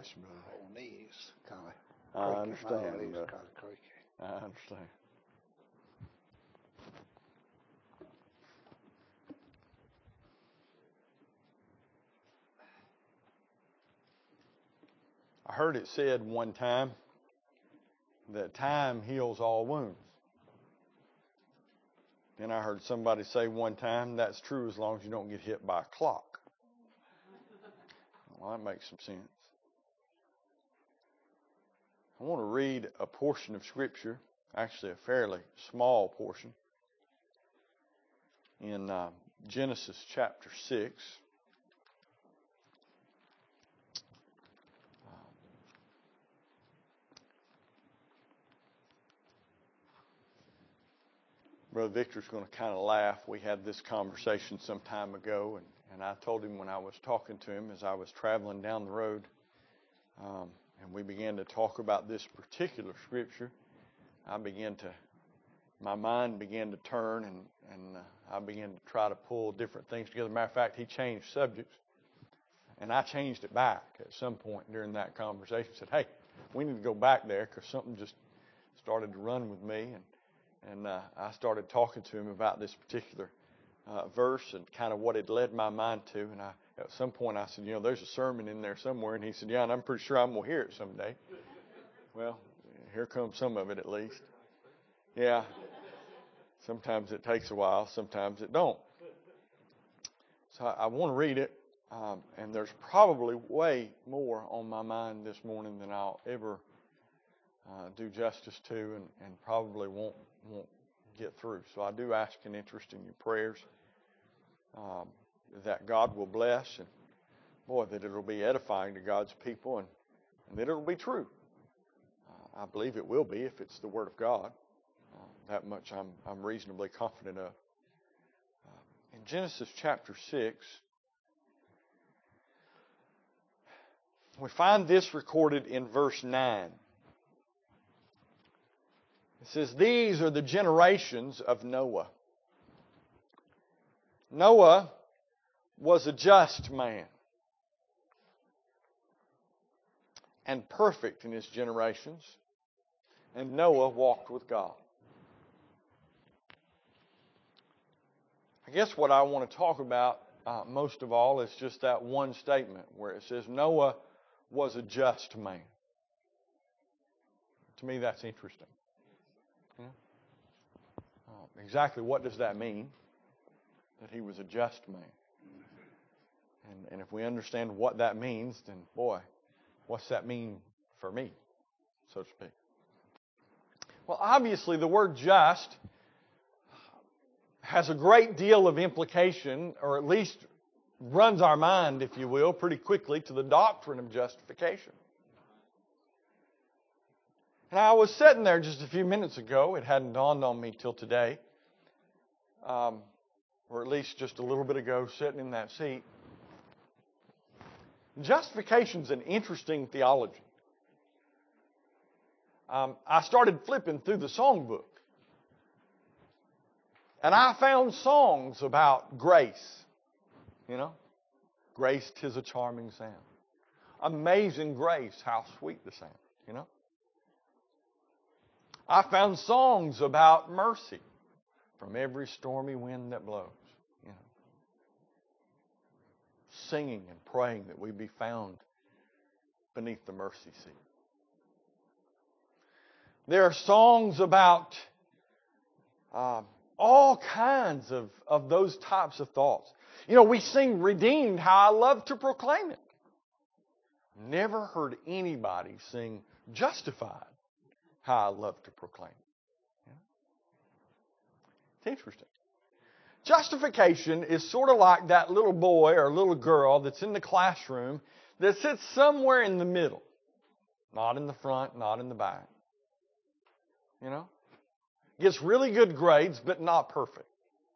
bless you, brother. My old knees kind of. I understand. My knees Brother. kind of creaky. I understand. I heard it said one time that time heals all wounds. Then I heard somebody say one time, that's true as long as you don't get hit by a clock. Well, that makes some sense. I want to read a portion of Scripture, actually a fairly small portion, in Genesis chapter 6. Brother Victor's going to kind of laugh. We had this conversation some time ago, and I told him when I was talking to him as I was traveling down the road, and we began to talk about this particular scripture, my mind began to turn, and I began to try to pull different things together. Matter of fact, he changed subjects, and I changed it back at some point during that conversation. Said, hey, we need to go back there because something just started to run with me, and I started talking to him about this particular verse and kind of what it led my mind to. And at some point I said, there's a sermon in there somewhere. And he said, yeah, and I'm pretty sure I'm going to hear it someday. Well, here comes some of it at least. Yeah. Sometimes it takes a while. Sometimes it don't. So I want to read it. And there's probably way more on my mind this morning than I'll ever do justice to and probably won't get through. So I do ask an interest in your prayers that God will bless and, boy, that it'll be edifying to God's people and that it'll be true. I believe it will be if it's the Word of God. That much I'm reasonably confident of. In Genesis chapter 6, we find this recorded in verse 9. It says, these are the generations of Noah. Noah was a just man and perfect in his generations, and Noah walked with God. I guess what I want to talk about most of all is just that one statement where it says Noah was a just man. To me, that's interesting. Yeah. Exactly what does that mean? That he was a just man. And if we understand what that means, then boy, what's that mean for me, so to speak? Well, obviously the word just has a great deal of implication, or at least runs our mind, if you will, pretty quickly to the doctrine of justification. And I was sitting there just a few minutes ago. It hadn't dawned on me till today, or at least just a little bit ago, sitting in that seat. Justification is an interesting theology. I started flipping through the songbook, and I found songs about grace. Grace, 'tis a charming sound. Amazing grace, how sweet the sound. I found songs about mercy from every stormy wind that blows. Singing and praying that we be found beneath the mercy seat. There are songs about all kinds of those types of thoughts. We sing redeemed, how I love to proclaim it. Never heard anybody sing justified, how I love to proclaim it. It's interesting. Justification is sort of like that little boy or little girl that's in the classroom that sits somewhere in the middle. Not in the front, not in the back. Gets really good grades, but not perfect.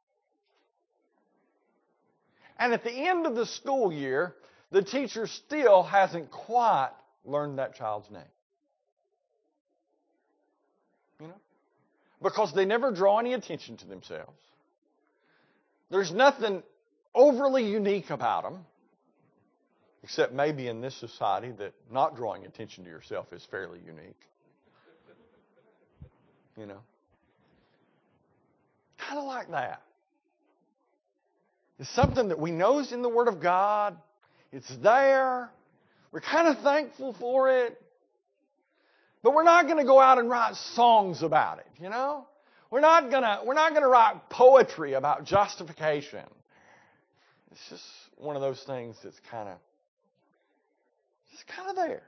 And at the end of the school year, the teacher still hasn't quite learned that child's name. Because they never draw any attention to themselves. There's nothing overly unique about them, Except maybe in this society that not drawing attention to yourself is fairly unique. You know? Kind of like that. It's something that we know is in the Word of God. It's there. We're kind of thankful for it. But we're not going to go out and write songs about it, you know? We're not going to write poetry about justification. It's just one of those things that's kind of there.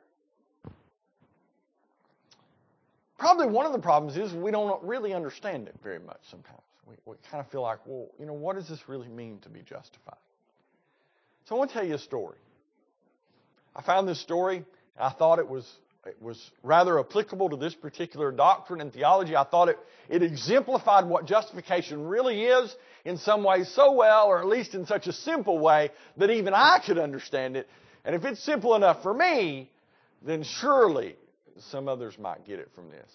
Probably one of the problems is we don't really understand it very much sometimes. We kind of feel like, well, you know, what does this really mean to be justified? So I want to tell you a story. I found this story, and I thought it was rather applicable to this particular doctrine and theology. I thought it exemplified what justification really is in some ways so well, or at least in such a simple way, that even I could understand it. And if it's simple enough for me, then surely some others might get it from this.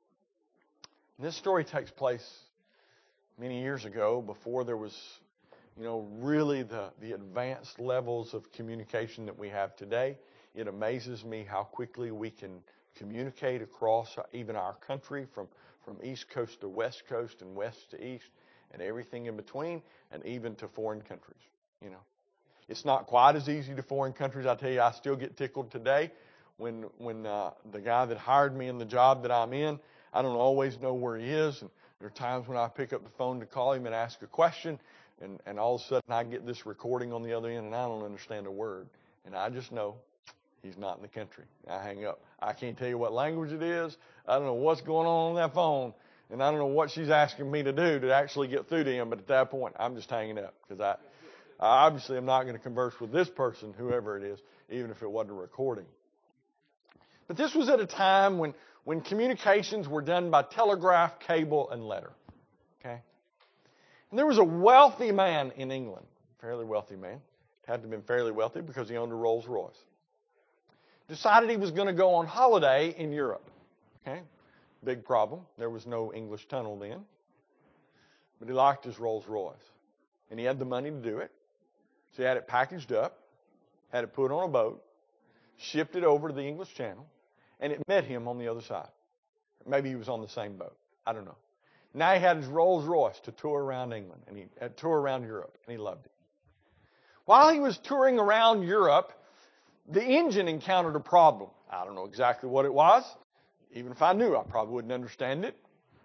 And this story takes place many years ago, before there was, you know, really the advanced levels of communication that we have today. It amazes me how quickly we can communicate across even our country from East Coast to West Coast and West to East and everything in between, and even to foreign countries, you know. It's not quite as easy to foreign countries. I tell you, I still get tickled today when the guy that hired me in the job that I'm in, I don't always know where he is. And there are times when I pick up the phone to call him and ask a question, and all of a sudden I get this recording on the other end, and I don't understand a word. And I just know he's not in the country. I hang up. I can't tell you what language it is. I don't know what's going on that phone, and I don't know what she's asking me to do to actually get through to him. But at that point, I'm just hanging up, because I obviously am not going to converse with this person, whoever it is, even if it wasn't a recording. But this was at a time when communications were done by telegraph, cable, and letter. Okay? And there was a wealthy man in England, fairly wealthy man. Had to have been fairly wealthy because he owned a Rolls Royce. Decided he was going to go on holiday in Europe. Okay? Big problem. There was no English tunnel then. But he liked his Rolls Royce. And he had the money to do it. So he had it packaged up, had it put on a boat, shipped it over to the English Channel, and it met him on the other side. Maybe he was on the same boat. I don't know. Now he had his Rolls Royce to tour around England, and he had tour around Europe, and he loved it. While he was touring around Europe, the engine encountered a problem. I don't know exactly what it was. Even if I knew, I probably wouldn't understand it.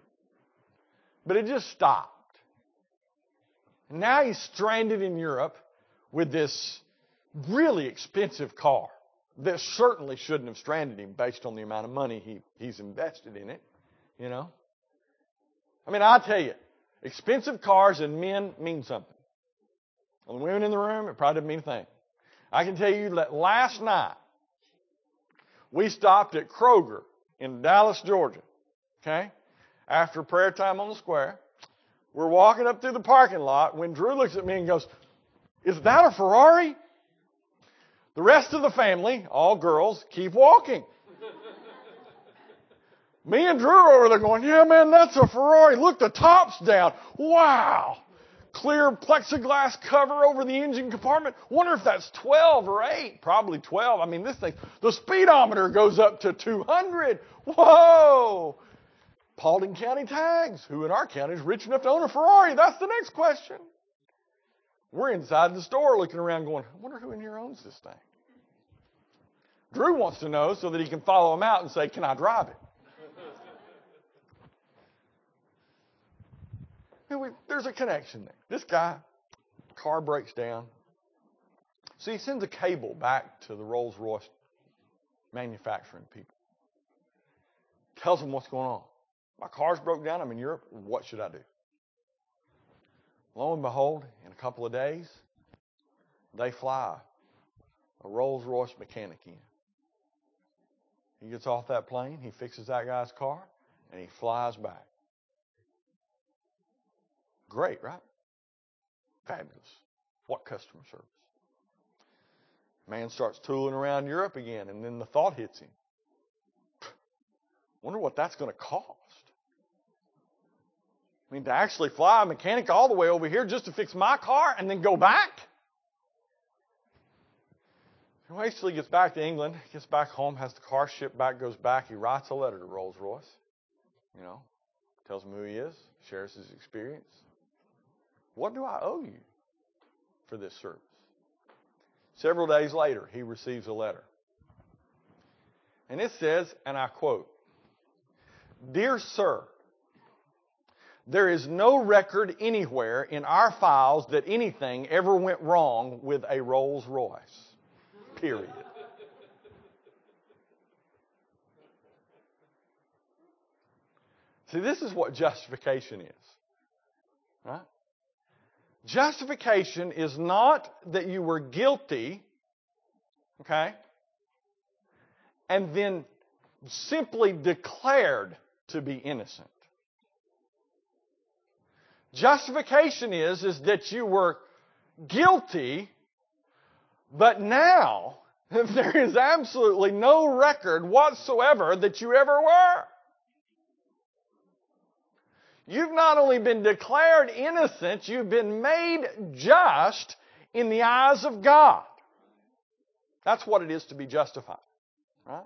But it just stopped. And now he's stranded in Europe with this really expensive car that certainly shouldn't have stranded him based on the amount of money he's invested in it, you know. I mean, I'll tell you, expensive cars and men mean something. On the women in the room, it probably doesn't mean a thing. I can tell you that last night, we stopped at Kroger in Dallas, Georgia, okay, after prayer time on the square. We're walking up through the parking lot when Drew looks at me and goes, "Is that a Ferrari?" The rest of the family, all girls, keep walking. Me and Drew are over there going, "Yeah, man, that's a Ferrari. Look, the top's down. Wow. Clear plexiglass cover over the engine compartment. Wonder if that's 12 or 8. Probably 12. I mean, this thing, the speedometer goes up to 200. Whoa. Paulding County tags. Who in our county is rich enough to own a Ferrari? That's the next question. We're inside the store looking around going, I wonder who in here owns this thing. Drew wants to know so that he can follow him out and say, can I drive it? There's a connection there. This guy, car breaks down. So he sends a cable back to the Rolls-Royce manufacturing people. Tells them what's going on. My car's broke down. I'm in Europe. What should I do? Lo and behold, in a couple of days, they fly a Rolls-Royce mechanic in. He gets off that plane, he fixes that guy's car, and he flies back. Great, right? Fabulous. What customer service? Man starts tooling around Europe again, and then the thought hits him. Wonder what that's going to cost. I mean, to actually fly a mechanic all the way over here just to fix my car and then go back? He hastily gets back to England, gets back home, has the car shipped back, goes back. He writes a letter to Rolls-Royce. Tells him who he is, shares his experience. What do I owe you for this service? Several days later, he receives a letter. And it says, and I quote, "Dear sir, there is no record anywhere in our files that anything ever went wrong with a Rolls-Royce. Period." See, this is what justification is. Right? Justification is not that you were guilty, okay, and then simply declared to be innocent. Justification is that you were guilty, but now there is absolutely no record whatsoever that you ever were. You've not only been declared innocent, you've been made just in the eyes of God. That's what it is to be justified. Right?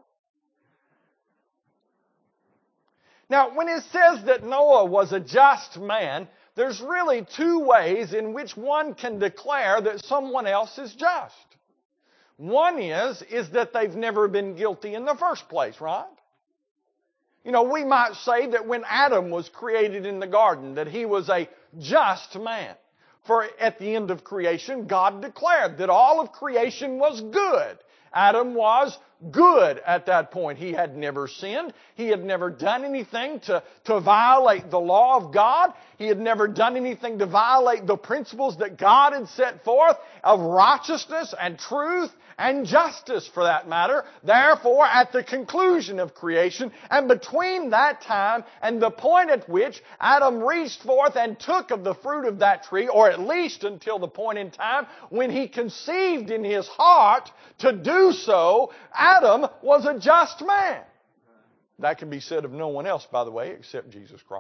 Now, when it says that Noah was a just man, there's really two ways in which one can declare that someone else is just. One is that they've never been guilty in the first place, right? We might say that when Adam was created in the garden, that he was a just man. For at the end of creation, God declared that all of creation was good. Adam was good at that point. He had never sinned. He had never done anything to violate the law of God. He had never done anything to violate the principles that God had set forth of righteousness and truth and justice, for that matter. Therefore, at the conclusion of creation, and between that time and the point at which Adam reached forth and took of the fruit of that tree, or at least until the point in time when he conceived in his heart to do so, Adam was a just man. That can be said of no one else, by the way, except Jesus Christ.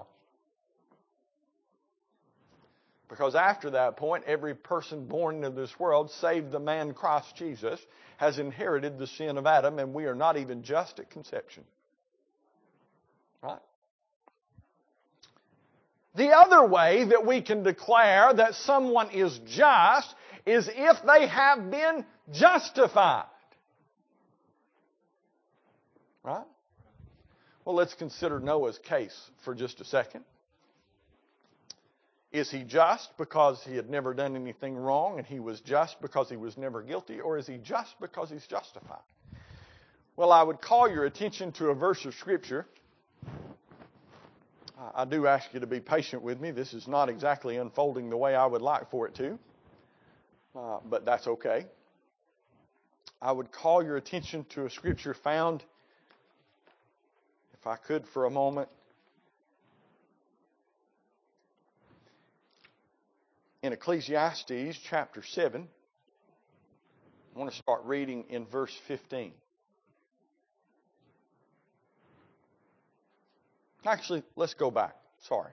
Because after that point, every person born into this world, save the man Christ Jesus, has inherited the sin of Adam, and we are not even just at conception. Right? The other way that we can declare that someone is just is if they have been justified. Right? Well, let's consider Noah's case for just a second. Is he just because he had never done anything wrong and he was just because he was never guilty, or is he just because he's justified? Well, I would call your attention to a verse of Scripture. I do ask you to be patient with me. This is not exactly unfolding the way I would like for it to, but that's okay. I would call your attention to a Scripture found, if I could for a moment, in Ecclesiastes chapter 7. I want to start reading in verse 15. Actually, let's go back. Sorry.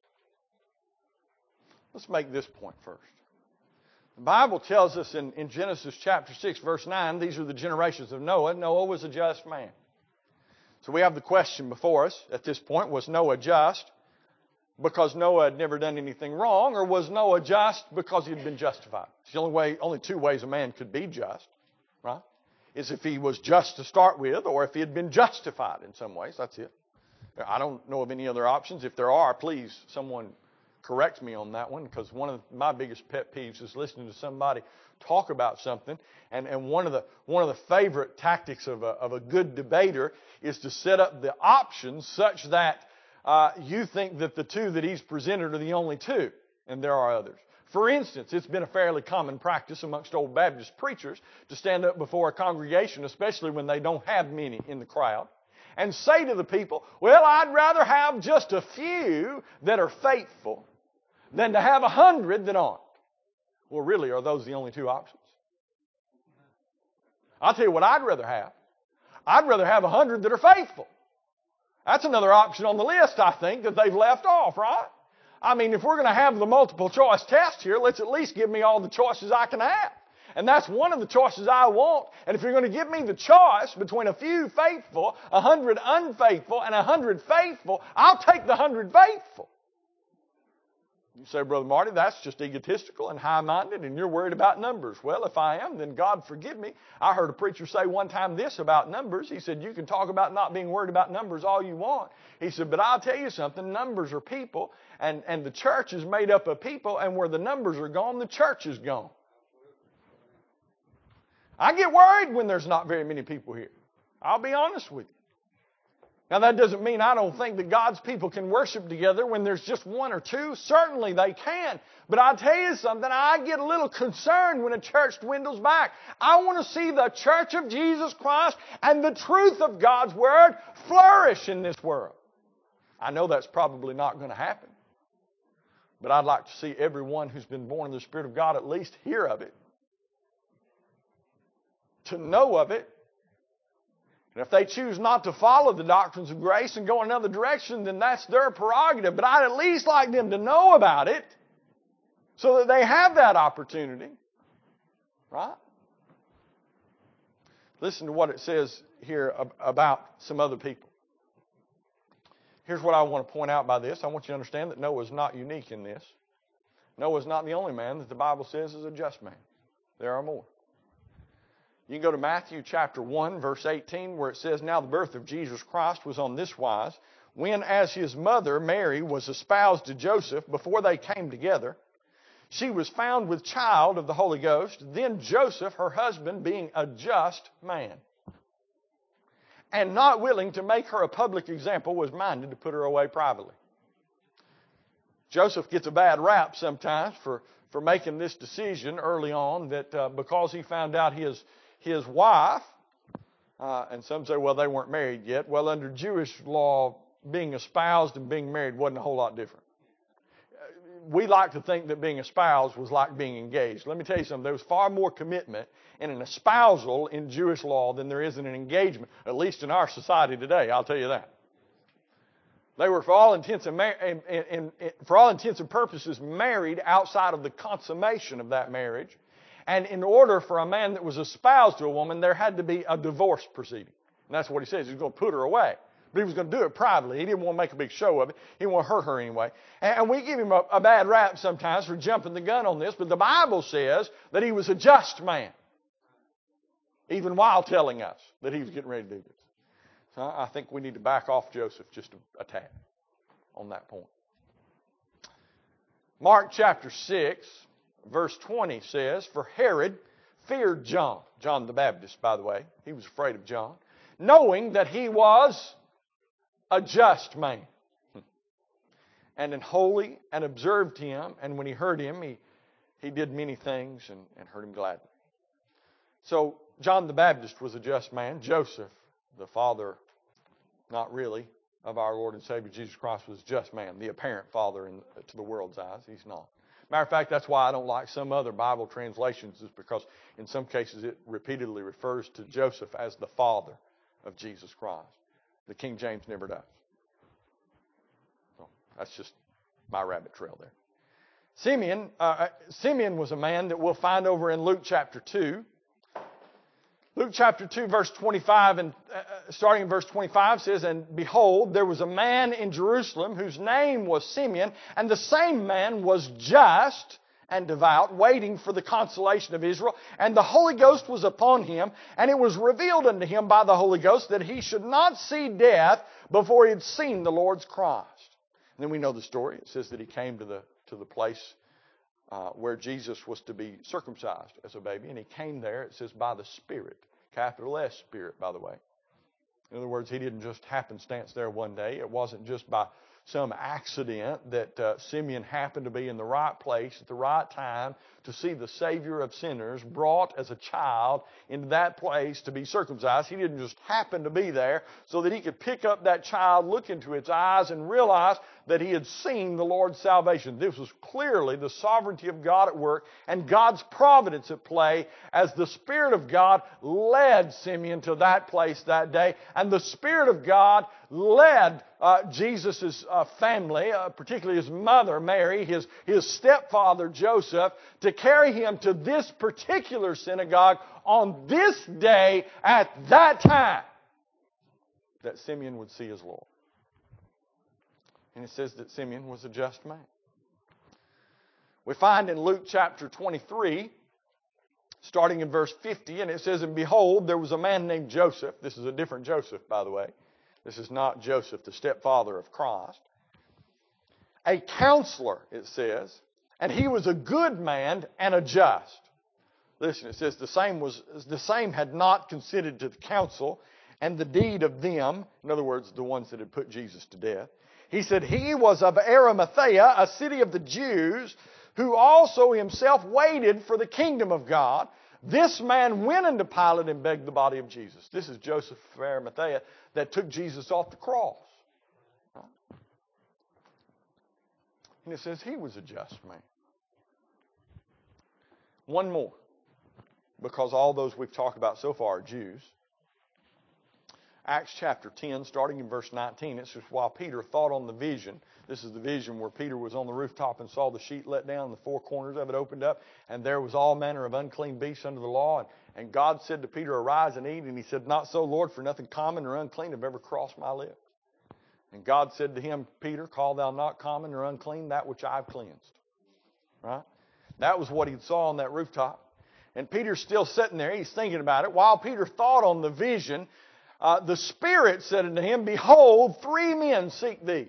Let's make this point first. The Bible tells us in Genesis chapter 6, verse 9, these are the generations of Noah. Noah was a just man. So we have the question before us at this point, was Noah just because Noah had never done anything wrong, or was Noah just because he had been justified? It's the only two ways a man could be just, right? Is if he was just to start with, or if he had been justified in some ways. That's it. I don't know of any other options. If there are, please, someone correct me on that one, because one of my biggest pet peeves is listening to somebody talk about something, and one of the favorite tactics of a good debater is to set up the options such that you think that the two that he's presented are the only two, and there are others. For instance, it's been a fairly common practice amongst old Baptist preachers to stand up before a congregation, especially when they don't have many in the crowd, and say to the people, well, I'd rather have just a few that are faithful than to have 100 that aren't. Well, really, are those the only two options? I'll tell you what I'd rather have. I'd rather have 100 that are faithful. That's another option on the list, I think, that they've left off, right? I mean, if we're going to have the multiple choice test here, let's at least give me all the choices I can have. And that's one of the choices I want. And if you're going to give me the choice between a few faithful, 100 unfaithful, and 100 faithful, I'll take the 100 faithful. You say, Brother Marty, that's just egotistical and high-minded, and you're worried about numbers. Well, if I am, then God forgive me. I heard a preacher say one time this about numbers. He said, you can talk about not being worried about numbers all you want. He said, but I'll tell you something, numbers are people, and the church is made up of people, and where the numbers are gone, the church is gone. I get worried when there's not very many people here. I'll be honest with you. Now, that doesn't mean I don't think that God's people can worship together when there's just one or two. Certainly they can. But I'll tell you something, I get a little concerned when a church dwindles back. I want to see the church of Jesus Christ and the truth of God's Word flourish in this world. I know that's probably not going to happen. But I'd like to see everyone who's been born in the Spirit of God at least hear of it. To know of it. And if they choose not to follow the doctrines of grace and go another direction, then that's their prerogative. But I'd at least like them to know about it so that they have that opportunity. Right? Listen to what it says here about some other people. Here's what I want to point out by this. I want you to understand that Noah is not unique in this. Noah is not the only man that the Bible says is a just man. There are more. You can go to Matthew chapter 1, verse 18, where it says, now the birth of Jesus Christ was on this wise, when as his mother, Mary, was espoused to Joseph, before they came together, she was found with child of the Holy Ghost. Then Joseph, her husband, being a just man, and not willing to make her a public example, was minded to put her away privately. Joseph gets a bad rap sometimes for making this decision early on, that because he found out his wife, and some say, well, they weren't married yet. Well, under Jewish law, being espoused and being married wasn't a whole lot different. We like to think that being espoused was like being engaged. Let me tell you something. There was far more commitment in an espousal in Jewish law than there is in an engagement, at least in our society today, I'll tell you that. They were, for all intents and purposes, married outside of the consummation of that marriage. And in order for a man that was espoused to a woman, there had to be a divorce proceeding. And that's what he says. He was going to put her away. But he was going to do it privately. He didn't want to make a big show of it. He didn't want to hurt her anyway. And we give him a bad rap sometimes for jumping the gun on this. But the Bible says that he was a just man, even while telling us that he was getting ready to do this. So I think we need to back off Joseph just a tad on that point. Mark chapter 6. Verse 20 says, for Herod feared John the Baptist, by the way. He was afraid of John, knowing that he was a just man, and an holy, and observed him. And when he heard him, he did many things and heard him gladly. So John the Baptist was a just man. Joseph, the father, not really, of our Lord and Savior Jesus Christ, was a just man, the apparent father to the world's eyes. He's not. Matter of fact, that's why I don't like some other Bible translations, is because in some cases it repeatedly refers to Joseph as the father of Jesus Christ. The King James never does. So that's just my rabbit trail there. Simeon was a man that we'll find over in Luke chapter 2. Luke chapter 2, verse 25, and starting in verse 25 says, and behold, there was a man in Jerusalem whose name was Simeon, and the same man was just and devout, waiting for the consolation of Israel. And the Holy Ghost was upon him, and it was revealed unto him by the Holy Ghost that he should not see death before he had seen the Lord's Christ. And then we know the story. It says that he came to the place where Jesus was to be circumcised as a baby. And he came there, it says, by the Spirit. Capital S Spirit, by the way. In other words, he didn't just happenstance there one day. It wasn't just by some accident that Simeon happened to be in the right place at the right time to see the Savior of sinners brought as a child into that place to be circumcised. He didn't just happen to be there so that he could pick up that child, look into its eyes, and realize that he had seen the Lord's salvation. This was clearly the sovereignty of God at work and God's providence at play as the Spirit of God led Simeon to that place that day. And the Spirit of God led Jesus' family, particularly his mother, Mary, his stepfather, Joseph, to to carry him to this particular synagogue on this day at that time, that Simeon would see his Lord. And it says that Simeon was a just man. We find in Luke chapter 23, starting in verse 50, and it says, "And behold, there was a man named Joseph." This is a different Joseph, by the way. This is not Joseph, the stepfather of Christ. "A counselor," it says, "and he was a good man and a just." Listen, it says the same had not consented to the counsel and the deed of them, in other words, the ones that had put Jesus to death. He said, "He was of Arimathea, a city of the Jews, who also himself waited for the kingdom of God. This man went unto Pilate and begged the body of Jesus." This is Joseph of Arimathea that took Jesus off the cross. And it says he was a just man. One more, because all those we've talked about so far are Jews. Acts chapter 10, starting in verse 19, it says, "While Peter thought on the vision," this is the vision where Peter was on the rooftop and saw the sheet let down and the four corners of it opened up, and there was all manner of unclean beasts under the law. And God said to Peter, "Arise and eat." And he said, "Not so, Lord, for nothing common or unclean have ever crossed my lips." And God said to him, "Peter, call thou not common or unclean that which I've cleansed." Right? That was what he saw on that rooftop. And Peter's still sitting there. He's thinking about it. While Peter thought on the vision, the Spirit said unto him, "Behold, 3 men seek thee."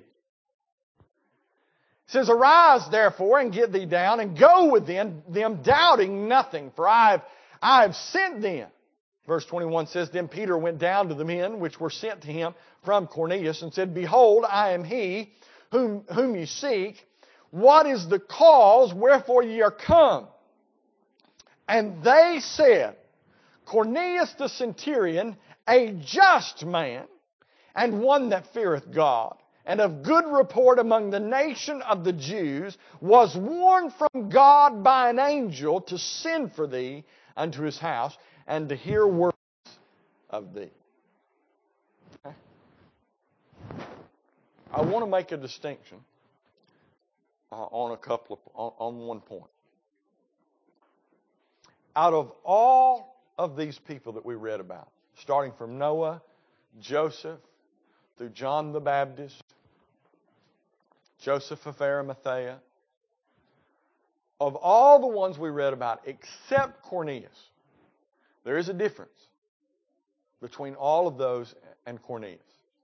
It says, "Arise, therefore, and get thee down, and go with them, doubting nothing, for I have sent them." Verse 21 says, "Then Peter went down to the men which were sent to him from Cornelius, and said, Behold, I am he whom ye seek. What is the cause wherefore ye are come? And they said, Cornelius the centurion, a just man, and one that feareth God, and of good report among the nation of the Jews, was warned from God by an angel to send for thee unto his house, and to hear words of thee." Okay? I want to make a distinction on one point. Out of all of these people that we read about, starting from Noah, Joseph, through John the Baptist, Joseph of Arimathea, of all the ones we read about except Cornelius, there is a difference between all of those and Cornelius.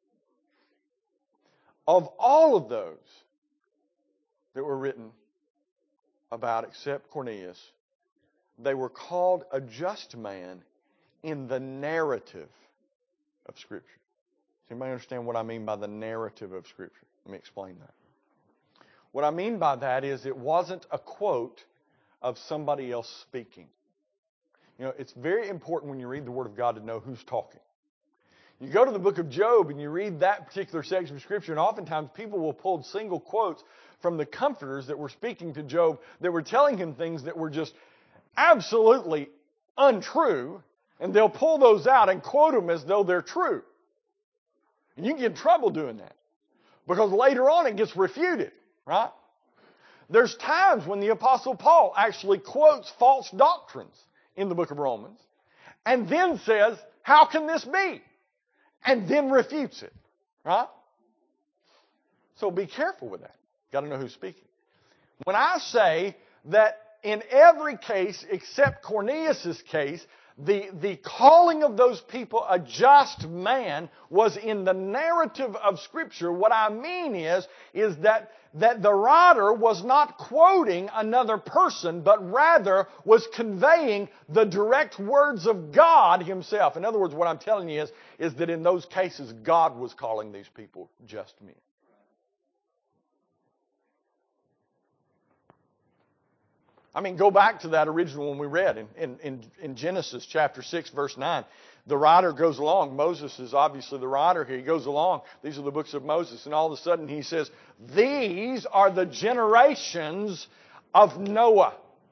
Of all of those that were written about except Cornelius, they were called a just man in the narrative of Scripture. Does anybody understand what I mean by the narrative of Scripture? Let me explain that. What I mean by that is it wasn't a quote of somebody else speaking. You know, it's very important when you read the Word of God to know who's talking. You go to the book of Job and you read that particular section of Scripture, and oftentimes people will pull single quotes from the comforters that were speaking to Job that were telling him things that were just absolutely untrue, and they'll pull those out and quote them as though they're true. And you can get in trouble doing that because later on it gets refuted, right? There's times when the Apostle Paul actually quotes false doctrines in the book of Romans and then says, "How can this be?" and then refutes it, right? So be careful with that. Got to know who's speaking. When I say that in every case except Cornelius' case, the calling of those people a just man was in the narrative of Scripture, what I mean is that the writer was not quoting another person, but rather was conveying the direct words of God Himself. In other words, what I'm telling you is that in those cases, God was calling these people just men. I mean, go back to that original one we read in Genesis chapter 6, verse 9. The writer goes along. Moses is obviously the writer here. He goes along. These are the books of Moses. And all of a sudden he says, "These are the generations of Noah."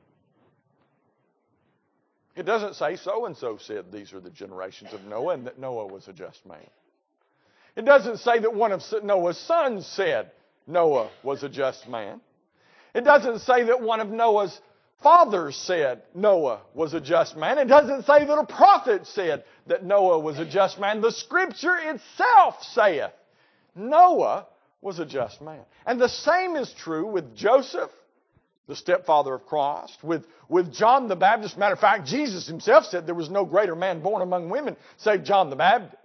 It doesn't say so-and-so said these are the generations of Noah and that Noah was a just man. It doesn't say that one of Noah's sons said Noah was a just man. It doesn't say that one of Noah's fathers said Noah was a just man. It doesn't say that a prophet said that Noah was a just man. The Scripture itself saith Noah was a just man. And the same is true with Joseph, the stepfather of Christ, with John the Baptist. Matter of fact, Jesus himself said there was no greater man born among women save John the Baptist.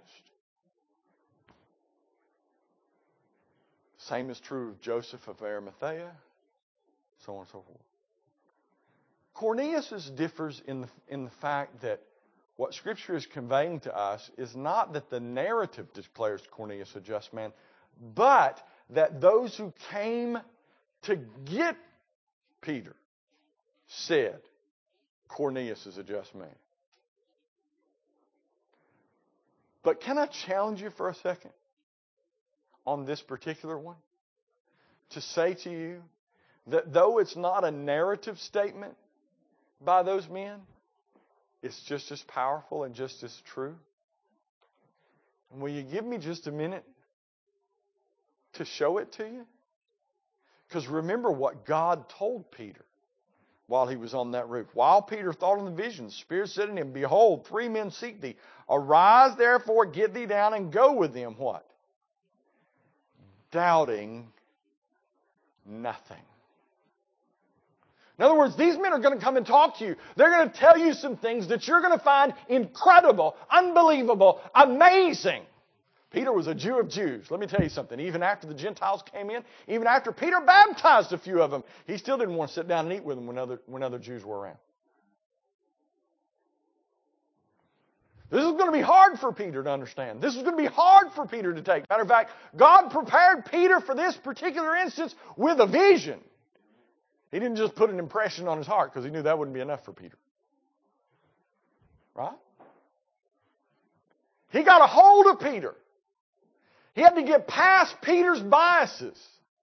Same is true of Joseph of Arimathea, so on and so forth. Cornelius differs in the fact that what Scripture is conveying to us is not that the narrative declares Cornelius a just man, but that those who came to get Peter said Cornelius is a just man. But can I challenge you for a second on this particular one? To say to you that though it's not a narrative statement by those men, it's just as powerful and just as true. And will you give me just a minute to show it to you? Because remember what God told Peter while he was on that roof. While Peter thought on the vision, the Spirit said to him, Behold, 3 men seek thee. Arise, therefore, get thee down and go with them. What? Doubting nothing. In other words, these men are going to come and talk to you. They're going to tell you some things that you're going to find incredible, unbelievable, amazing. Peter was a Jew of Jews. Let me tell you something. Even after the Gentiles came in, even after Peter baptized a few of them, he still didn't want to sit down and eat with them when other Jews were around. This is going to be hard for Peter to understand. This is going to be hard for Peter to take. Matter of fact, God prepared Peter for this particular instance with a vision. He didn't just put an impression on his heart because he knew that wouldn't be enough for Peter. Right? He got a hold of Peter. He had to get past Peter's biases.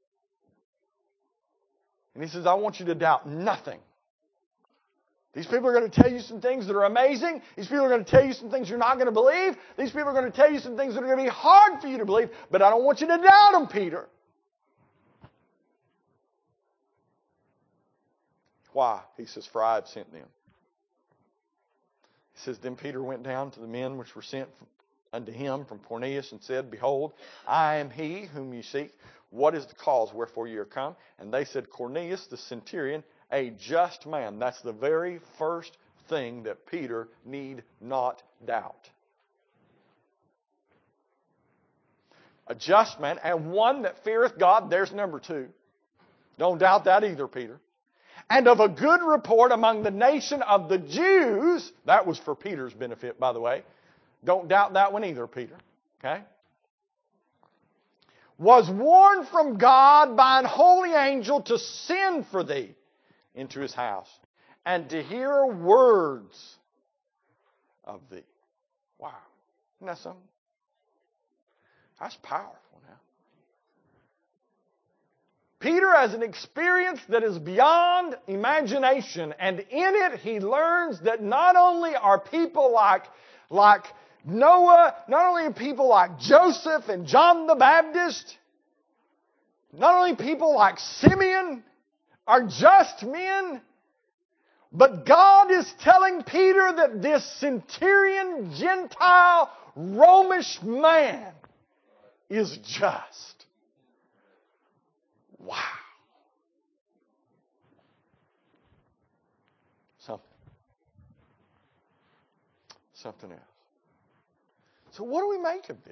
And he says, I want you to doubt nothing. These people are going to tell you some things that are amazing. These people are going to tell you some things you're not going to believe. These people are going to tell you some things that are going to be hard for you to believe. But I don't want you to doubt them, Peter. Why? He says, for I have sent them. He says, then Peter went down to the men which were sent unto him from Cornelius and said, Behold, I am he whom you seek. What is the cause wherefore you are come? And they said, Cornelius the centurion, a just man. That's the very first thing that Peter need not doubt. A just man and one that feareth God. There's number 2. Don't doubt that either, Peter. And of a good report among the nation of the Jews. That was for Peter's benefit, by the way. Don't doubt that one either, Peter. Okay? Was warned from God by an holy angel to send for thee into his house and to hear words of thee. Wow. Isn't that something? That's powerful now. Peter has an experience that is beyond imagination, and in it he learns that not only are people like Noah, not only are people like Joseph and John the Baptist, not only people like Simeon are just men, but God is telling Peter that this centurion, Gentile, Romish man is just. Wow. Something else. So what do we make of this?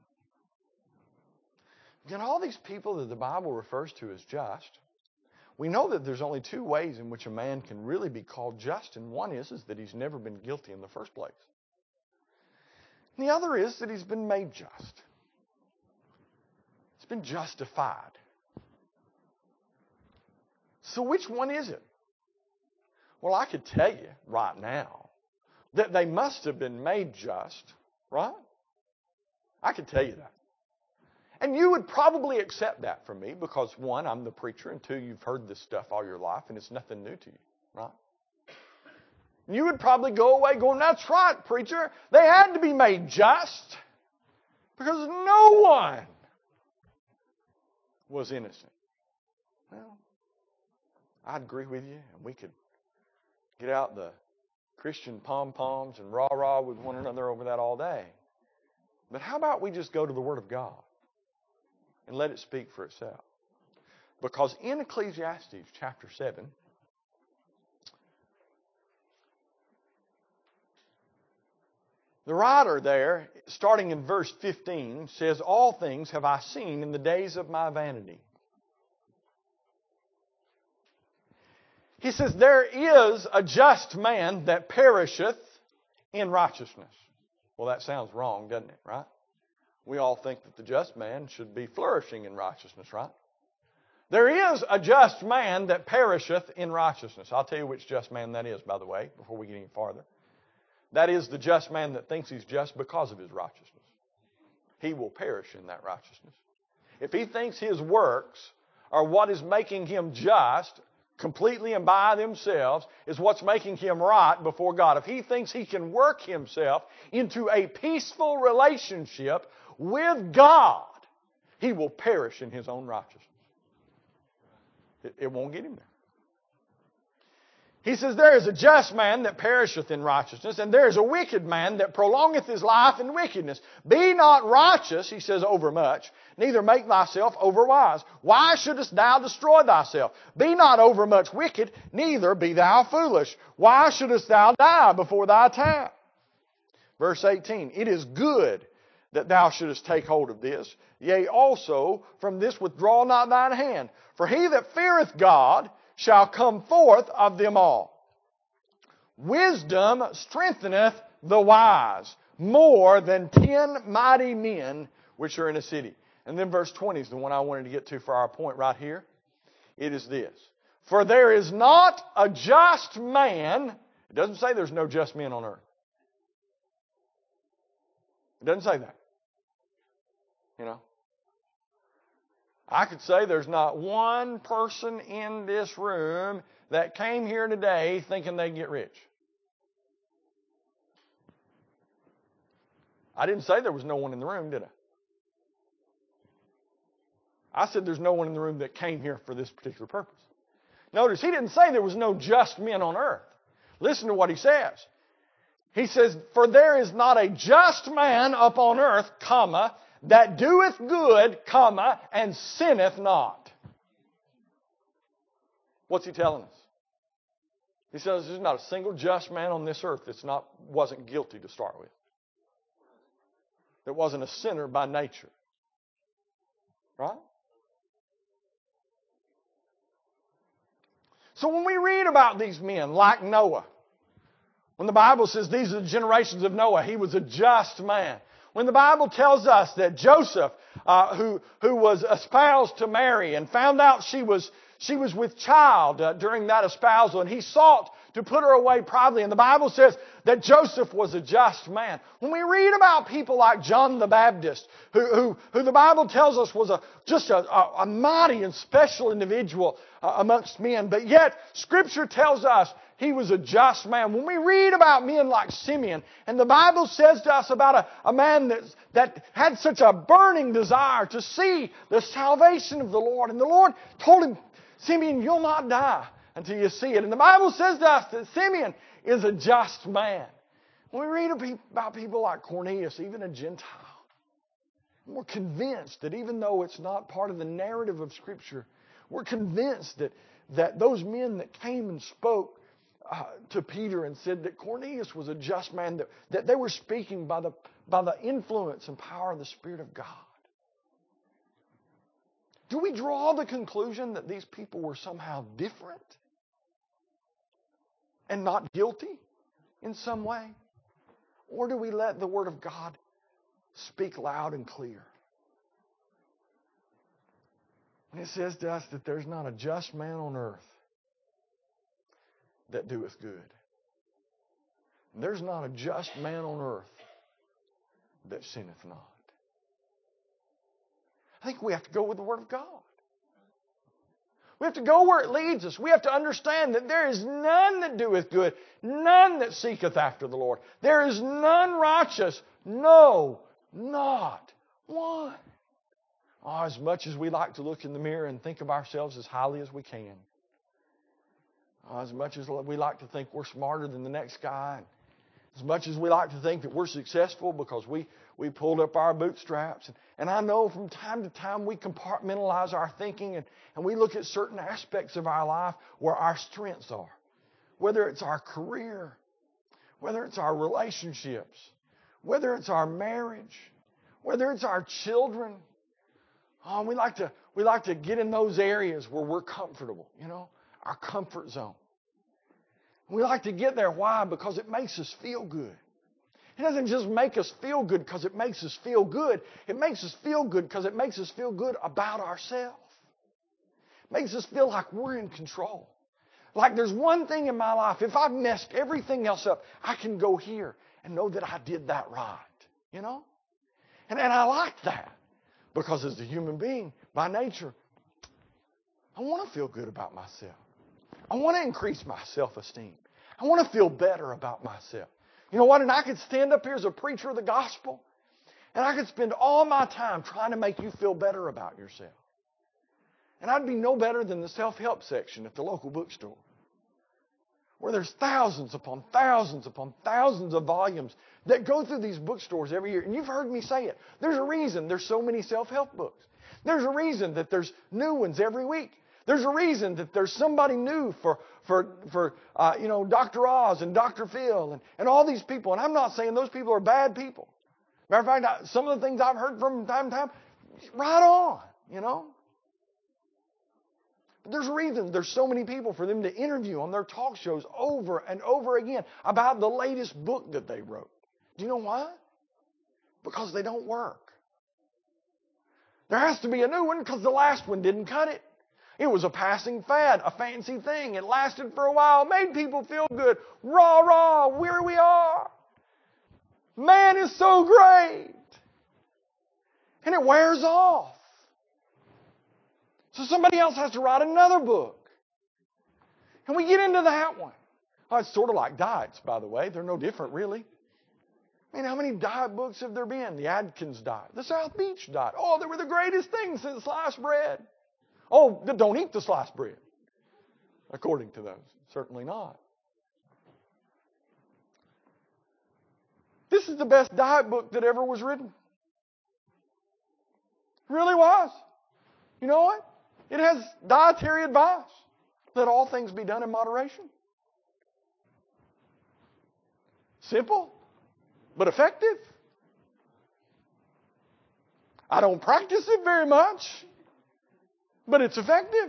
Again, all these people that the Bible refers to as just, we know that there's only 2 ways in which a man can really be called just, and one is that he's never been guilty in the first place. And the other is that he's been made just. It's been justified. So which one is it? Well, I could tell you right now that they must have been made just, right? I could tell you that. And you would probably accept that from me because, 1, I'm the preacher, and 2, you've heard this stuff all your life, and it's nothing new to you, right? You would probably go away going, that's right, preacher. They had to be made just because no one was innocent. Well, I'd agree with you, and we could get out the Christian pom-poms and rah-rah with one another over that all day. But how about we just go to the Word of God and let it speak for itself? Because in Ecclesiastes chapter 7, the writer there, starting in verse 15, says, "All things have I seen in the days of my vanity." He says, "There is a just man that perisheth in righteousness." Well, that sounds wrong, doesn't it, right? We all think that the just man should be flourishing in righteousness, right? There is a just man that perisheth in righteousness. I'll tell you which just man that is, by the way, before we get any farther. That is the just man that thinks he's just because of his righteousness. He will perish in that righteousness. If he thinks his works are what is making him just, completely and by themselves, is what's making him right before God. If he thinks he can work himself into a peaceful relationship with God, he will perish in his own righteousness. It won't get him there. He says, "There is a just man that perisheth in righteousness, and there is a wicked man that prolongeth his life in wickedness. Be not righteous," he says, "overmuch, neither make thyself overwise. Why shouldest thou destroy thyself? Be not overmuch wicked, neither be thou foolish. Why shouldest thou die before thy time?" Verse 18, "It is good that thou shouldest take hold of this. Yea, also from this withdraw not thine hand. For he that feareth God shall come forth of them all. Wisdom strengtheneth the wise more than 10 mighty men which are in a city." And then verse 20 is the one I wanted to get to for our point right here. It is this: "For there is not a just man." It doesn't say there's no just men on earth. It doesn't say that. You know, I could say there's not one person in this room that came here today thinking they'd get rich. I didn't say there was no one in the room, did I? I said there's no one in the room that came here for this particular purpose. Notice, he didn't say there was no just men on earth. Listen to what he says. He says, "For there is not a just man upon earth, comma, that doeth good, comma, and sinneth not." What's he telling us? He says there's not a single just man on this earth that wasn't guilty to start with. That wasn't a sinner by nature. Right? So when we read about these men like Noah, when the Bible says these are the generations of Noah, he was a just man. When the Bible tells us that Joseph, who was espoused to Mary and found out she was with child during that espousal, and he sought to put her away privately, and the Bible says that Joseph was a just man. When we read about people like John the Baptist, who the Bible tells us was just a mighty and special individual amongst men, but yet Scripture tells us he was a just man. When we read about men like Simeon, and the Bible says to us about a man that had such a burning desire to see the salvation of the Lord, and the Lord told him, "Simeon, you'll not die until you see it." And the Bible says to us that Simeon is a just man. When we read about people like Cornelius, even a Gentile, we're convinced that even though it's not part of the narrative of Scripture, we're convinced that those men that came and spoke to Peter and said that Cornelius was a just man, that they were speaking by the influence and power of the Spirit of God. Do we draw the conclusion that these people were somehow different and not guilty in some way? Or do we let the Word of God speak loud and clear? When it says to us that there's not a just man on earth that doeth good. There's not a just man on earth that sinneth not. I think we have to go with the Word of God. We have to go where it leads us. We have to understand that there is none that doeth good, none that seeketh after the Lord. There is none righteous, no, not one. Oh, as much as we like to look in the mirror and think of ourselves as highly as we can, As much as we like to think we're smarter than the next guy, and as much as we like to think that we're successful because we pulled up our bootstraps. And I know from time to time we compartmentalize our thinking and we look at certain aspects of our life where our strengths are. Whether it's our career, whether it's our relationships, whether it's our marriage, whether it's our children. We like to get in those areas where we're comfortable, our comfort zone. We like to get there. Why? Because it makes us feel good. It doesn't just make us feel good because it makes us feel good. It makes us feel good because it makes us feel good about ourselves. It makes us feel like we're in control. Like there's one thing in my life, if I've messed everything else up, I can go here and know that I did that right. And I like that. Because as a human being, by nature, I want to feel good about myself. I want to increase my self-esteem. I want to feel better about myself. You know what? And I could stand up here as a preacher of the gospel, and I could spend all my time trying to make you feel better about yourself. And I'd be no better than the self-help section at the local bookstore, where there's thousands upon thousands upon thousands of volumes that go through these bookstores every year. And you've heard me say it. There's a reason there's so many self-help books. There's a reason that there's new ones every week. There's a reason that there's somebody new for Dr. Oz and Dr. Phil and all these people. And I'm not saying those people are bad people. Matter of fact, some of the things I've heard from time to time, right on, But there's a reason there's so many people for them to interview on their talk shows over and over again about the latest book that they wrote. Do you know why? Because they don't work. There has to be a new one because the last one didn't cut it. It was a passing fad, a fancy thing. It lasted for a while, made people feel good. Rah, rah, here we are. Man is so great. And it wears off. So somebody else has to write another book. And we get into that one. Oh, it's sort of like diets, by the way. They're no different, really. I mean, how many diet books have there been? The Atkins diet, the South Beach diet. Oh, they were the greatest things since sliced bread. Oh, don't eat the sliced bread. According to those. Certainly not. This is the best diet book that ever was written. It really was. You know what? It has dietary advice. Let all things be done in moderation. Simple, but effective. I don't practice it very much, but it's effective.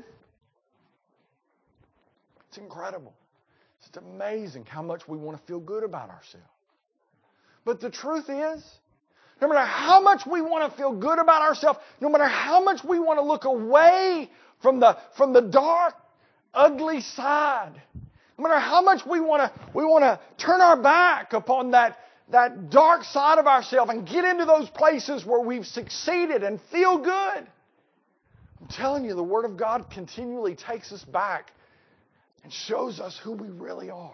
It's incredible. It's amazing how much we want to feel good about ourselves. But the truth is, no matter how much we want to feel good about ourselves, no matter how much we want to look away from the dark, ugly side, no matter how much we want to turn our back upon that dark side of ourselves and get into those places where we've succeeded and feel good, I'm telling you, the Word of God continually takes us back and shows us who we really are.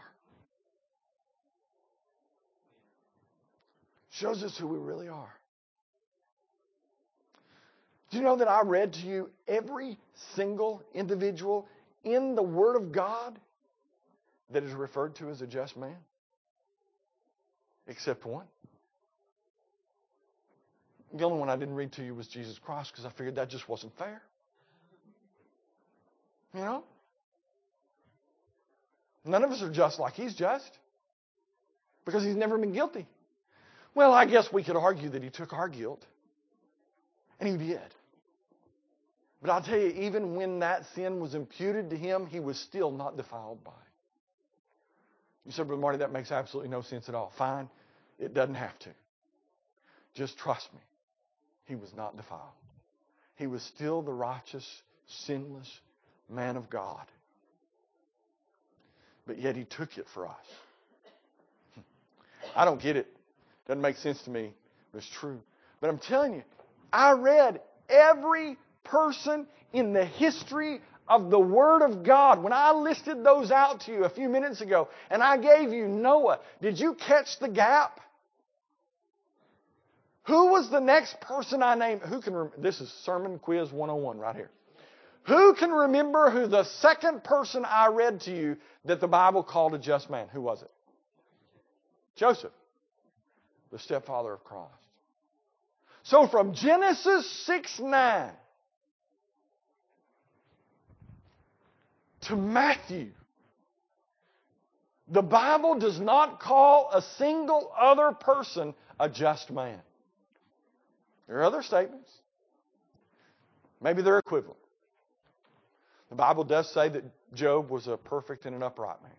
Shows us who we really are. Do you know that I read to you every single individual in the Word of God that is referred to as a just man? Except one. The only one I didn't read to you was Jesus Christ because I figured that just wasn't fair. You know? None of us are just like He's just because He's never been guilty. Well, I guess we could argue that He took our guilt. And He did. But I'll tell you, even when that sin was imputed to Him, He was still not defiled by it. You said, Brother Marty, that makes absolutely no sense at all. Fine. It doesn't have to. Just trust me. He was not defiled. He was still the righteous, sinless man of God. But yet He took it for us. I don't get it. Doesn't make sense to me, but it's true. But I'm telling you, I read every person in the history of the Word of God. When I listed those out to you a few minutes ago, and I gave you Noah, did you catch the gap? Who was the next person I named? Who can remember? This is Sermon Quiz 101 right here. Who can remember who the second person I read to you that the Bible called a just man? Who was it? Joseph, the stepfather of Christ. So from Genesis 6:9 to Matthew, the Bible does not call a single other person a just man. There are other statements. Maybe they're equivalent. The Bible does say that Job was a perfect and an upright man.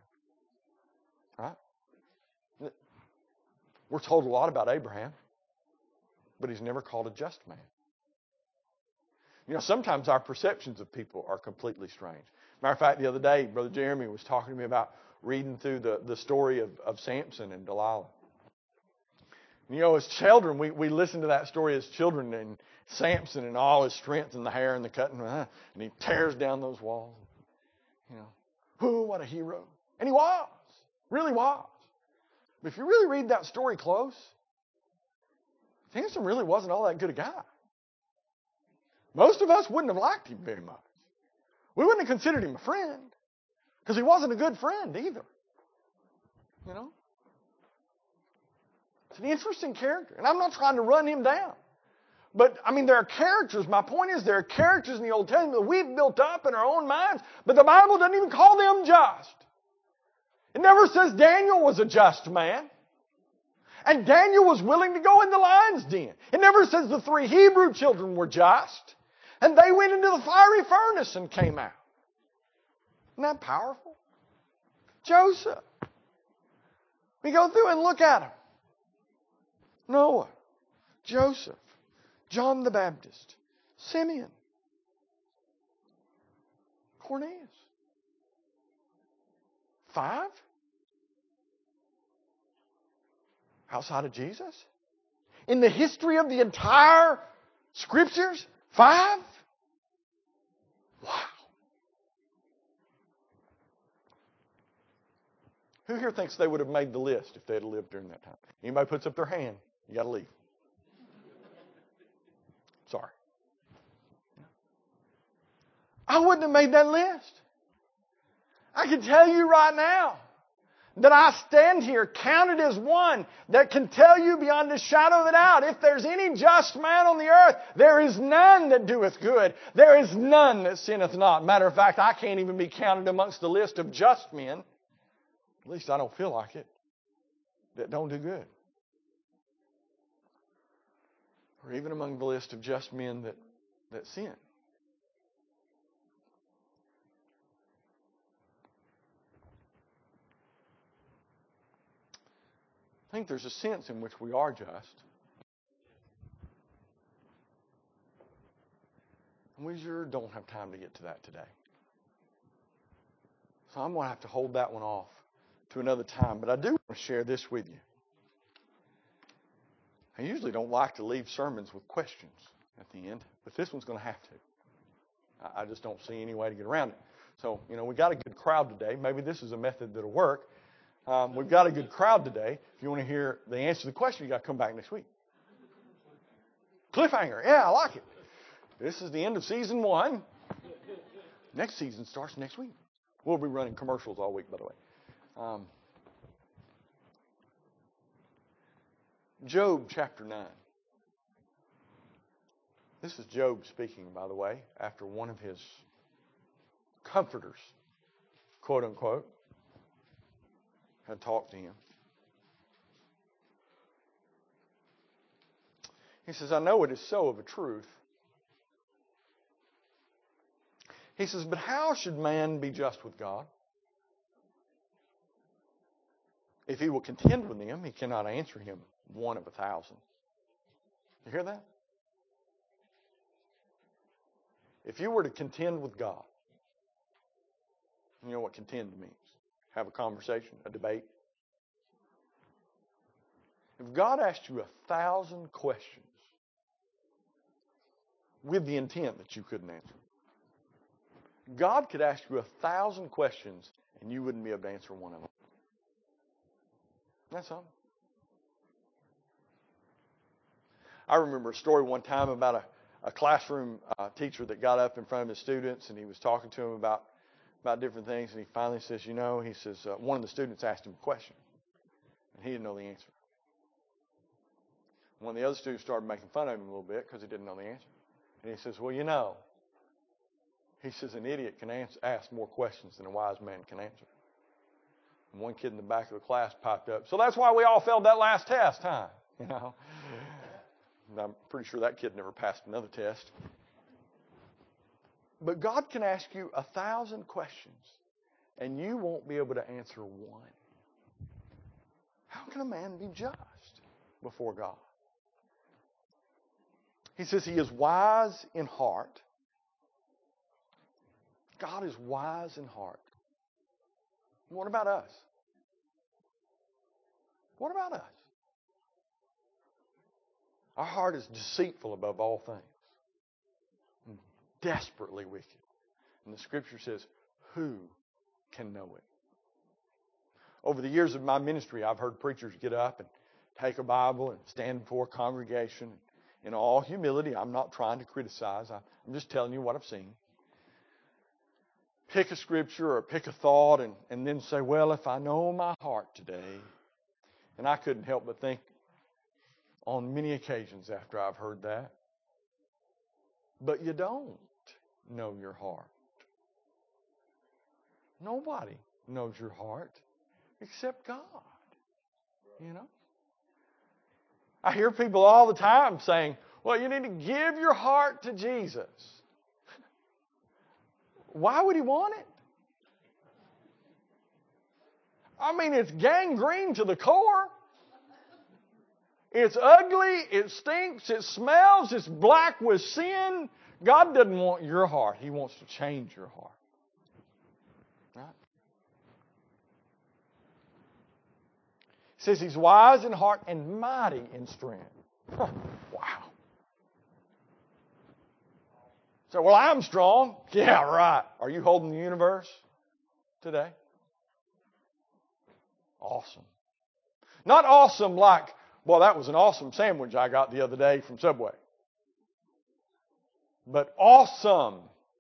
Right? We're told a lot about Abraham, but he's never called a just man. You know, sometimes our perceptions of people are completely strange. Matter of fact, the other day, Brother Jeremy was talking to me about reading through the story of Samson and Delilah. You know, as children, we listen to that story as children, and Samson and all his strength and the hair and the cutting, and he tears down those walls. You know, oh, what a hero. And he was. Really was. But if you really read that story close, Samson really wasn't all that good a guy. Most of us wouldn't have liked him very much. We wouldn't have considered him a friend, because he wasn't a good friend either. You know? It's an interesting character. And I'm not trying to run him down. But, I mean, there are characters. My point is, there are characters in the Old Testament that we've built up in our own minds, but the Bible doesn't even call them just. It never says Daniel was a just man. And Daniel was willing to go in the lion's den. It never says the 3 Hebrew children were just. And they went into the fiery furnace and came out. Isn't that powerful? Joseph. We go through and look at him. Noah, Joseph, John the Baptist, Simeon, Cornelius. 5? Outside of Jesus? In the history of the entire Scriptures? 5? Wow. Who here thinks they would have made the list if they had lived during that time? Anybody puts up their hand, you got to leave. Sorry. I wouldn't have made that list. I can tell you right now that I stand here counted as one that can tell you beyond a shadow of a doubt, if there's any just man on the earth, there is none that doeth good. There is none that sinneth not. Matter of fact, I can't even be counted amongst the list of just men. At least I don't feel like it. That don't do good. Or even among the list of just men that sin. I think there's a sense in which we are just. And we sure don't have time to get to that today. So I'm going to have to hold that one off to another time. But I do want to share this with you. I usually don't like to leave sermons with questions at the end, but this one's going to have to. I just don't see any way to get around it. So, you know, we got a good crowd today. Maybe this is a method that'll work. We've got a good crowd today. If you want to hear the answer to the question, you got to come back next week. Cliffhanger. Yeah, I like it. This is the end of season 1. Next season starts next week. We'll be running commercials all week, by the way. Job chapter 9. This is Job speaking, by the way, after one of his comforters, quote unquote, had talked to him. He says, I know it is so of a truth. He says, but how should man be just with God? If he will contend with him, he cannot answer him 1 of 1,000. You hear that? If you were to contend with God, you know what contend means. Have a conversation, a debate. If God asked you 1,000 questions with the intent that you couldn't answer, God could ask you 1,000 questions and you wouldn't be able to answer one of them. That's all. I remember a story one time about a classroom teacher that got up in front of his students, and he was talking to them about different things, and he finally says, he says, one of the students asked him a question, and he didn't know the answer. One of the other students started making fun of him a little bit because he didn't know the answer. And he says, he says, an idiot can ask more questions than a wise man can answer. And one kid in the back of the class piped up, so that's why we all failed that last test, huh? And I'm pretty sure that kid never passed another test. But God can ask you 1,000 questions, and you won't be able to answer one. How can a man be just before God? He says he is wise in heart. God is wise in heart. What about us? What about us? Our heart is deceitful above all things, and desperately wicked. And the Scripture says, who can know it? Over the years of my ministry, I've heard preachers get up and take a Bible and stand before a congregation. In all humility, I'm not trying to criticize. I'm just telling you what I've seen. Pick a scripture or pick a thought and then say, well, if I know my heart today. And I couldn't help but think on many occasions after I've heard that. But you don't know your heart. Nobody knows your heart except God. I hear people all the time saying, well, you need to give your heart to Jesus. Why would He want it? I mean, it's gangrene to the core. It's ugly, it stinks, it smells, it's black with sin. God doesn't want your heart. He wants to change your heart. Right? He says He's wise in heart and mighty in strength. Wow. So, well, I'm strong. Yeah, right. Are you holding the universe today? Awesome. Not awesome like, well, that was an awesome sandwich I got the other day from Subway. But awesome.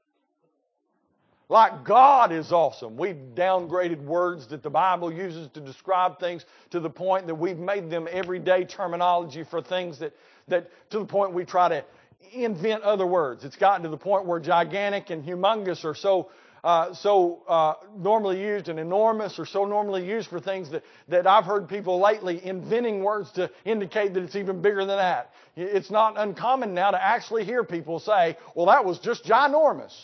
Like God is awesome. We've downgraded words that the Bible uses to describe things to the point that we've made them everyday terminology for things that to the point we try to invent other words. It's gotten to the point where gigantic and humongous are so normally used, and enormous are so normally used for things that I've heard people lately inventing words to indicate that it's even bigger than that. It's not uncommon now to actually hear people say, well, that was just ginormous.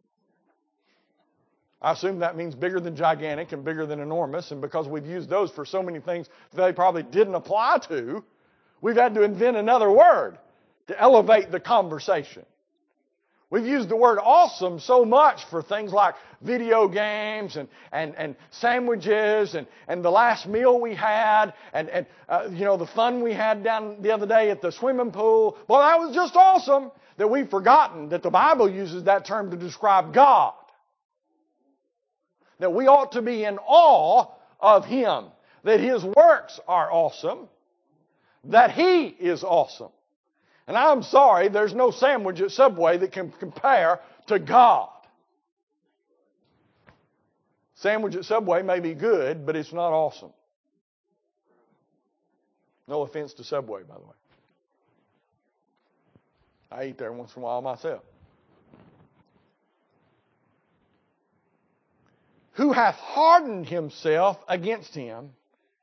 I assume that means bigger than gigantic and bigger than enormous, and because we've used those for so many things that they probably didn't apply to, we've had to invent another word to elevate the conversation. We've used the word awesome so much for things like video games and sandwiches and the last meal we had and the fun we had down the other day at the swimming pool. Well, that was just awesome, that we've forgotten that the Bible uses that term to describe God. That we ought to be in awe of Him. That His works are awesome. That He is awesome. And I'm sorry, there's no sandwich at Subway that can compare to God. Sandwich at Subway may be good, but it's not awesome. No offense to Subway, by the way. I eat there once in a while myself. Who hath hardened himself against Him,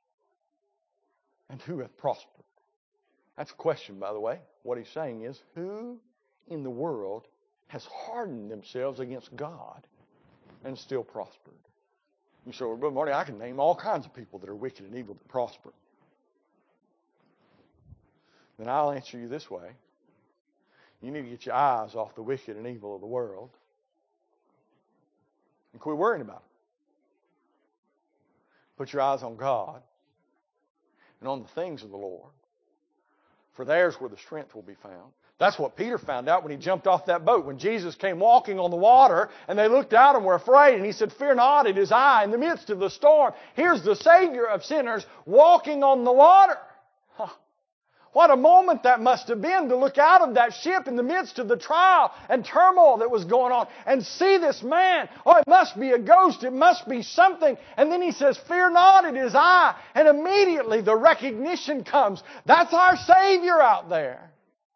and who hath prospered? That's a question, by the way. What he's saying is, who in the world has hardened themselves against God and still prospered? You say, well, Brother Marty, I can name all kinds of people that are wicked and evil that prosper. Then I'll answer you this way. You need to get your eyes off the wicked and evil of the world and quit worrying about it. Put your eyes on God and on the things of the Lord. For there's where the strength will be found. That's what Peter found out when he jumped off that boat. When Jesus came walking on the water and they looked out and were afraid. And he said, fear not, it is I in the midst of the storm. Here's the Savior of sinners walking on the water. Huh. What a moment that must have been to look out of that ship in the midst of the trial and turmoil that was going on and see this man. Oh, it must be a ghost. It must be something. And then he says, "Fear not, it is I." And immediately the recognition comes. That's our Savior out there.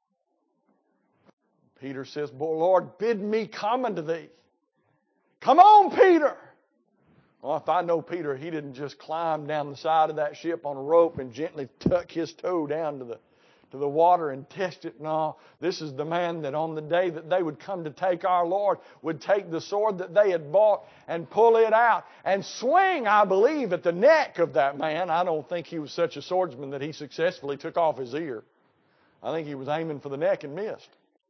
Peter says, "Boy, Lord, bid me come unto thee." Come on, Peter. Well, if I know Peter, he didn't just climb down the side of that ship on a rope and gently tuck his toe down to the water and test it. No, this is the man that on the day that they would come to take our Lord would take the sword that they had bought and pull it out and swing, I believe, at the neck of that man. I don't think he was such a swordsman that he successfully took off his ear. I think he was aiming for the neck and missed.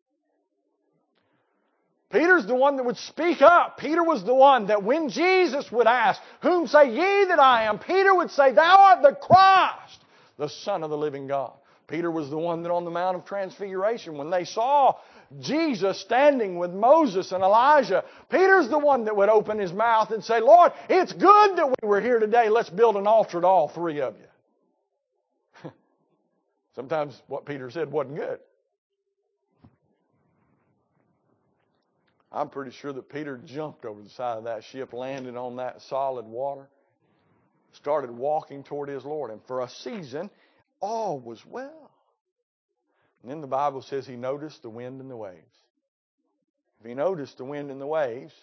Peter's the one that would speak up. Peter was the one that when Jesus would ask, "Whom say ye that I am?" Peter would say, "Thou art the Christ, the Son of the living God." Peter was the one that on the Mount of Transfiguration, when they saw Jesus standing with Moses and Elijah, Peter's the one that would open his mouth and say, "Lord, it's good that we were here today. Let's build an altar to all three of you." Sometimes what Peter said wasn't good. I'm pretty sure that Peter jumped over the side of that ship, landed on that solid water, started walking toward his Lord. And for a season, all was well. And then the Bible says he noticed the wind and the waves. If he noticed the wind and the waves,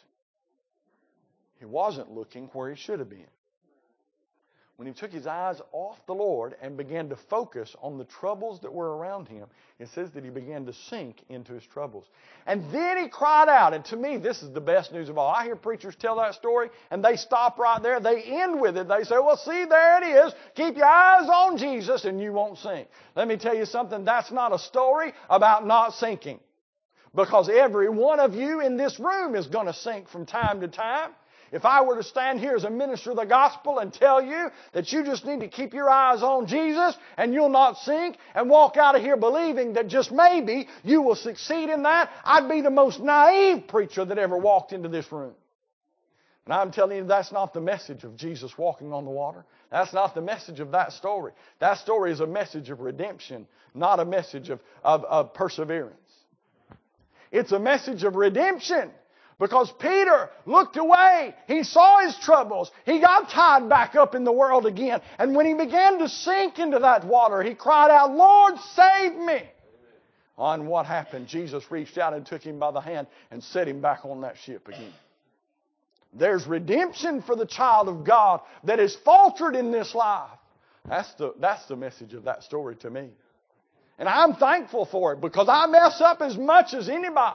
he wasn't looking where he should have been. When he took his eyes off the Lord and began to focus on the troubles that were around him, it says that he began to sink into his troubles. And then he cried out. And to me, this is the best news of all. I hear preachers tell that story, and they stop right there. They end with it. They say, "Well, see, there it is. Keep your eyes on Jesus, and you won't sink." Let me tell you something. That's not a story about not sinking. Because every one of you in this room is going to sink from time to time. If I were to stand here as a minister of the gospel and tell you that you just need to keep your eyes on Jesus and you'll not sink and walk out of here believing that just maybe you will succeed in that, I'd be the most naive preacher that ever walked into this room. And I'm telling you, that's not the message of Jesus walking on the water. That's not the message of that story. That story is a message of redemption, not a message of perseverance. It's a message of redemption. Because Peter looked away. He saw his troubles. He got tied back up in the world again. And when he began to sink into that water, he cried out, "Lord, save me." And what happened? Jesus reached out and took him by the hand and set him back on that ship again. There's redemption for the child of God that has faltered in this life. That's the message of that story to me. And I'm thankful for it because I mess up as much as anybody.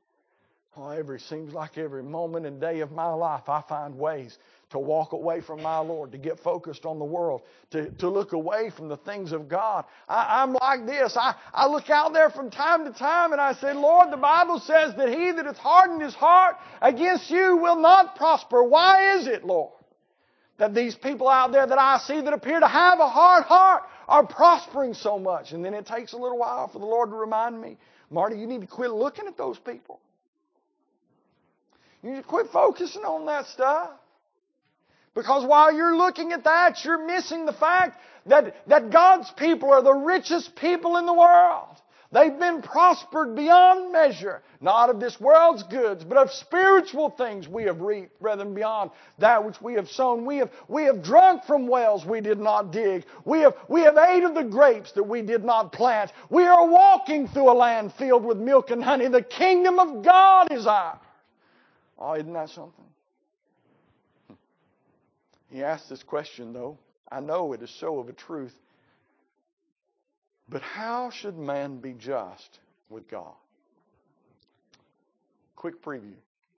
Seems like every moment and day of my life I find ways to walk away from my Lord, to get focused on the world, to look away from the things of God. I'm like this. I look out there from time to time and I say, "Lord, the Bible says that he that hath hardened his heart against you will not prosper." Why is it, Lord, that these people out there that I see that appear to have a hard heart are prospering so much? And then it takes a little while for the Lord to remind me, "Marty, you need to quit looking at those people. You need to quit focusing on that stuff." Because while you're looking at that, you're missing the fact that God's people are the richest people in the world. They've been prospered beyond measure. Not of this world's goods, but of spiritual things we have reaped, rather than beyond that which we have sown. We have drunk from wells we did not dig. We have ate of the grapes that we did not plant. We are walking through a land filled with milk and honey. The kingdom of God is ours. Oh, isn't that something? He asked this question, though. I know it is so of a truth. But how should man be just with God? Quick preview.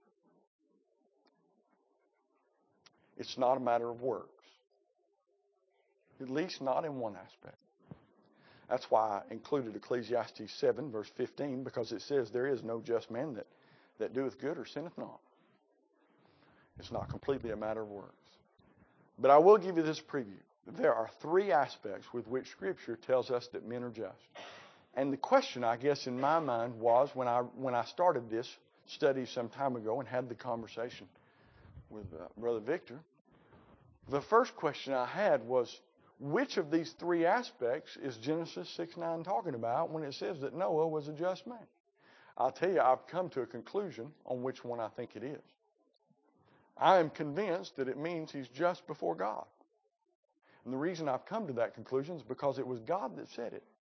It's not a matter of works. At least not in one aspect. That's why I included Ecclesiastes 7, verse 15, because it says, "There is no just man that doeth good or sinneth not." It's not completely a matter of works. But I will give you this preview. There are three aspects with which Scripture tells us that men are just. And the question, I guess, in my mind was when I started this study some time ago and had the conversation with Brother Victor, the first question I had was, which of these three aspects is Genesis 6:9 talking about when it says that Noah was a just man? I'll tell you, I've come to a conclusion on which one I think it is. I am convinced that it means he's just before God. And the reason I've come to that conclusion is because it was God that said it.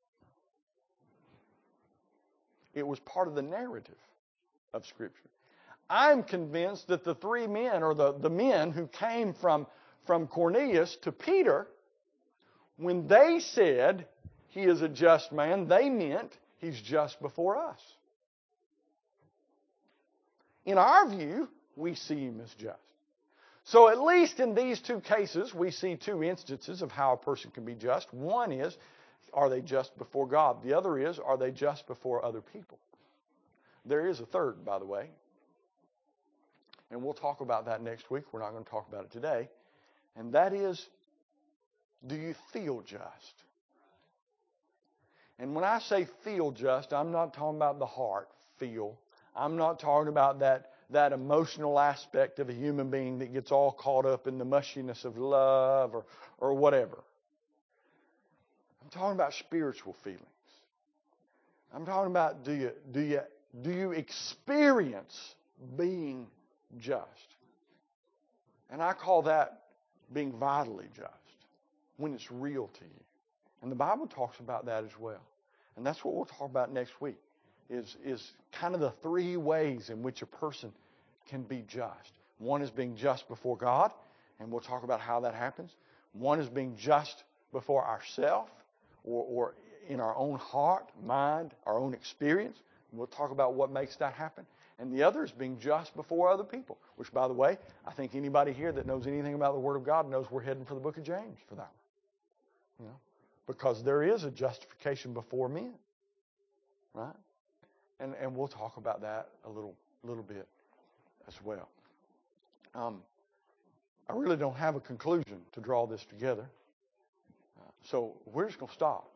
It was part of the narrative of Scripture. I'm convinced that the three men, or the men who came from Cornelius to Peter, when they said he is a just man, they meant he's just before us. In our view, we see him as just. So at least in these two cases, we see two instances of how a person can be just. One is, are they just before God? The other is, are they just before other people? There is a third, by the way. And we'll talk about that next week. We're not going to talk about it today. And that is, do you feel just? And when I say feel just, I'm not talking about the heart, feel. I'm not talking about that emotional aspect of a human being that gets all caught up in the mushiness of love or whatever. I'm talking about spiritual feelings. I'm talking about do you experience being just? And I call that being vitally just, when it's real to you. And the Bible talks about that as well. And that's what we'll talk about next week, is kind of the three ways in which a person can be just. One is being just before God, and we'll talk about how that happens. One is being just before ourselves, or in our own heart, mind, our own experience. And we'll talk about what makes that happen. And the other is being just before other people, which, by the way, I think anybody here that knows anything about the Word of God knows we're heading for the book of James for that one. Because there is a justification before men, right? And we'll talk about that a little bit as well. I really don't have a conclusion to draw this together. So we're just going to stop.